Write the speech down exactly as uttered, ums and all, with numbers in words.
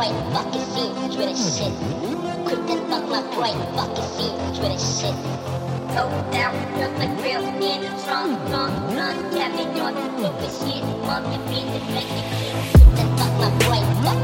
brain, fucking scene, with that shit. Quick to fuck my brain, fucking scene, with that shit. Go down, just like real, in the trunk, trunk, trunk, yeah, me doing stupid shit, monkey beat the fake shit. Quick to fuck my brain, fucking